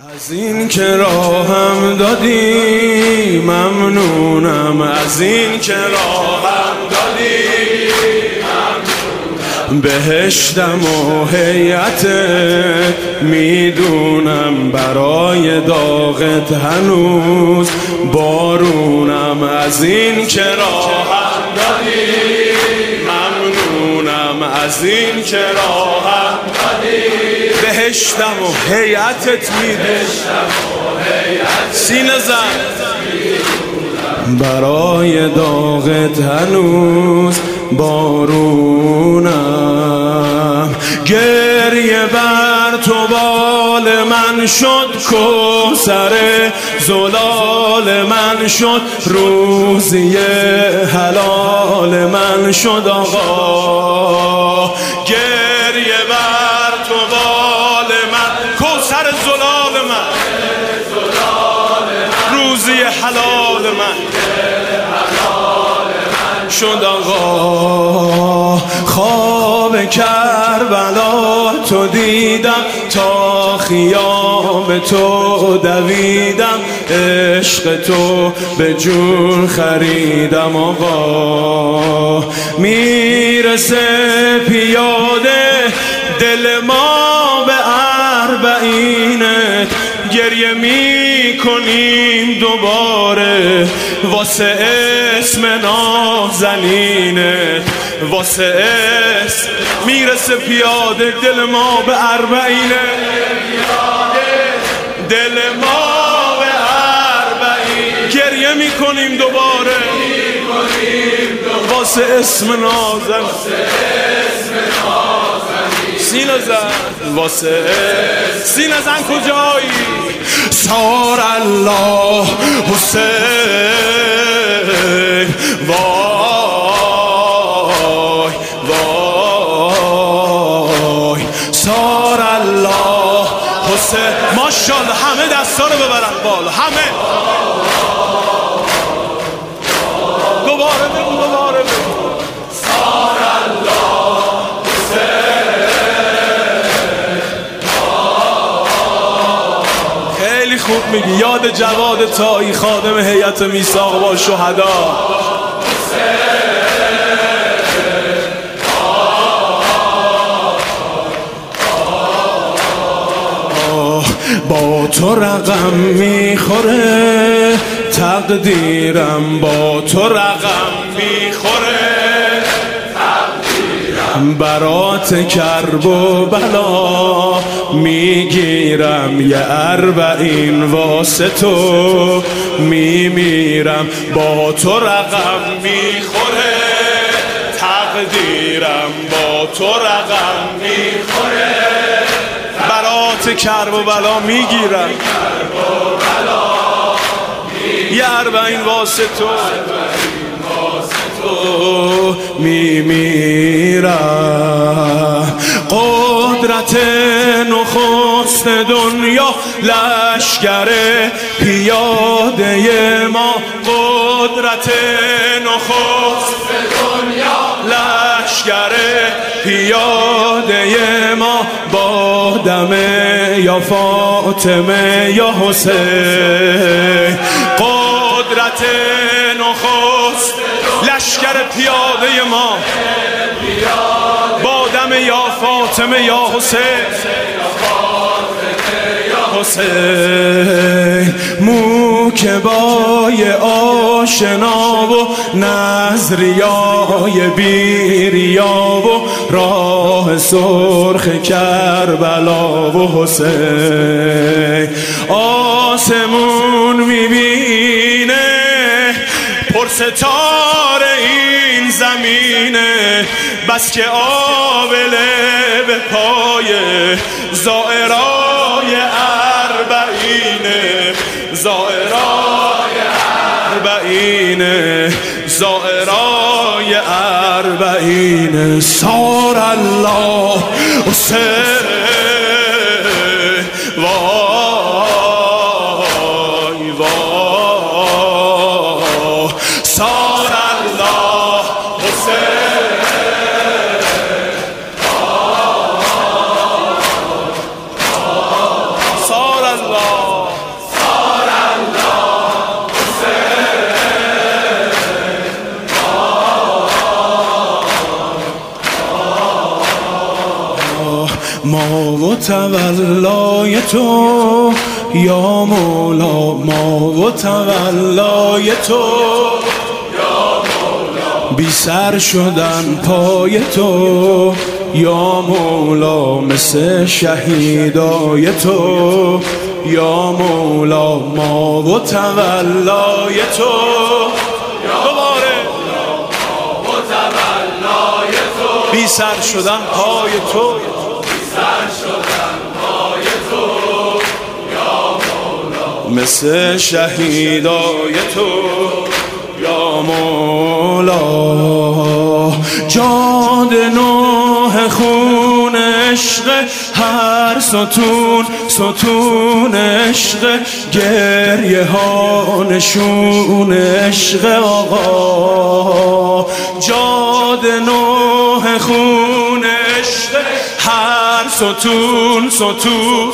از این که راهم دادی ممنونم، از این که راهم دادی ممنونم. بهشتم و هیئتت میدونم، برای داغت هنوز بارونم. از این که راهم دادی ممنونم، از این که راهم دادی. بهشتم و هیئتت میدونم، سینه زن برای داغت هنوز بارونم. گریه بر تو بال من شد، کوثر زلال من شد، روزی حلال من شد آقا. گریه بر تو بال من، کوثر زلال من، روزی حلال من شد آقا. خواب کربلا تو دیدم، تا خیام تو دویدم، عشق تو به جون خریدم آقا. میرسه پیاده دل ما به اربعینت، گریه می کنیم دوباره واسه اسم نازنینت، واسه اسم. میرسه پیاده دل ما به اربعینت، دل ما به اربعین، گریه می کنیم دوباره واسه اسم نازنین. سینه زن واسه سینه زن کجایی؟ سار الله حسین، وای وای سار الله حسین. ماشاءالله همه دستا رو ببرن بالا، همه. دوباره بگو، دوباره بگو. سار الله خوب میگی. یاد جواد تایی، خادم هیئت میثاق با شهدا. با تو رقم میخوره تقدیرم، با تو رقم میخوره برات کرب و بلا میگیرم، یه اربعین واسه تو میمیرم. با تو رقم میخوره تقدیرم، با تو رقم میخوره برات کرب و بلا میگیرم، یه اربعین واسه تو میمیرم. قدرت نخست دنیا لشکر پیاده ما، قدرت نخست دنیا لشکر پیاده ما، با دم یا فاطمه یا حسین. قدرت نخست لشکر پیاده ما، با دم یا فاطمه یا حسین. حسین موکبای آشنا و نظریای بیریا و راه سرخ کربلا و حسین. آسمون میبینه پرستاره این زمینه، بس که آبله به پای زائرای اربعینه، زائرای اربعینه، زائرای اربعینه. سار الله حسین، وای وای سار الله حسین. سار الله الله صار الله حسین ما و تولای تو یا مولا ما و تولای تو بی سر شدن پای تو یا مولا مثل شهیدای تو یا مولا ما و تولای تو دوباره ما و تولای تو بی سر شدن پای تو مثل شهیدای تو یا مولا جاد نوح خون عشق هر ستون ستون عشق گریه ها نشون عشق آقا جاد نوح خون عشق هر ستون ستون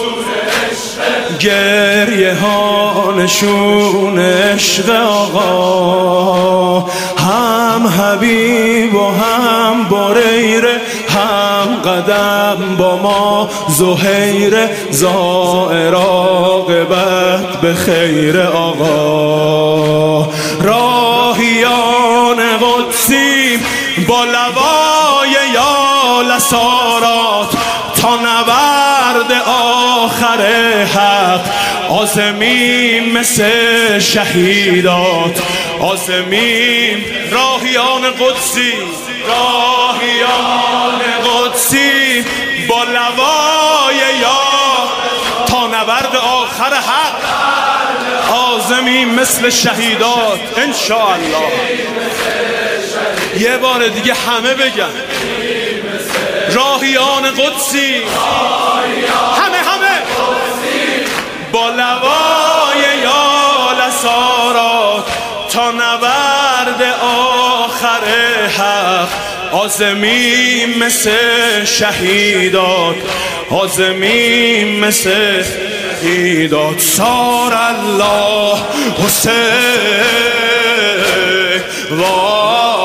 گریه ها نشون عشق آقا هم حبیب و هم بریره هم قدم با ما زهیر زائر عاقبت به خیر آقا راهیان قدسی با لوای یا لسارات تا نبرد آخر حق آزمیم مثل شهیدات آزمیم راهیان قدسی راهیان قدسی با لوای یا تا نبرد آخر حق آزمیم مثل شهیدات انشاءالله یه بار دیگه همه بگن راهیان قدسی همه با لوای یا لسارات تا نبرد آخر حق آزمیم مثل شهیدات آزمیم مثل شهیدات صار الله حسین